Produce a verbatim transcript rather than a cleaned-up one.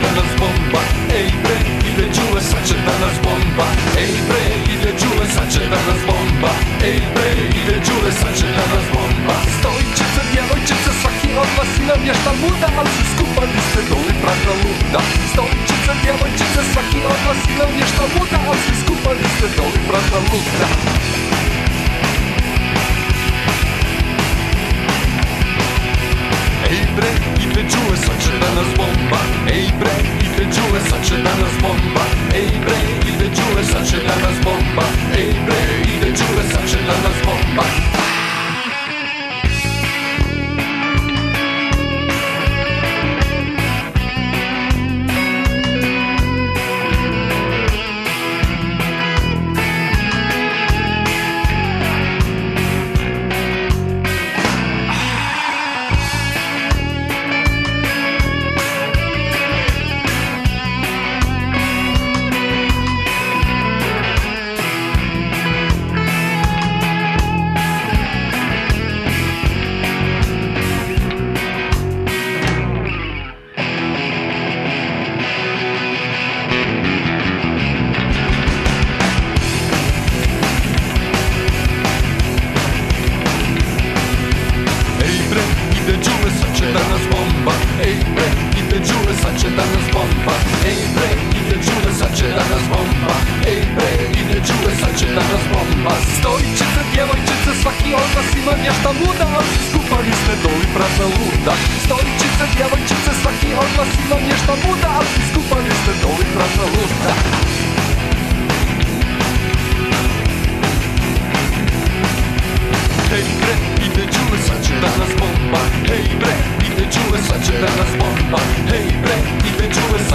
da nas bomba. Ej bre, ide Đule, sad će da nas bomba. Ej bre, ide Đule, sad će da nas bomba. Ej bre, ide Đule, sad će da nas bomba. Stojčice, djevojčice, svaki od vas ima mješta muda, ali svi skupa vi ste doli prazna luda. Stojčice, djevojčice, svaki od vas ima mješta muda, ali svi skupa vi ste doli prazna luda. Ej bre, ide Đule, sad će da nas bomba. Ej bre, ide Đule, sad će da nas bomba. Ej bre, ide Đule, sad će da nas bomba. Ej bre, ide Đule, sad će da nas bomba. Hey bre, ide Đule, sad će da nas bomba. Hey bre, ide Đule,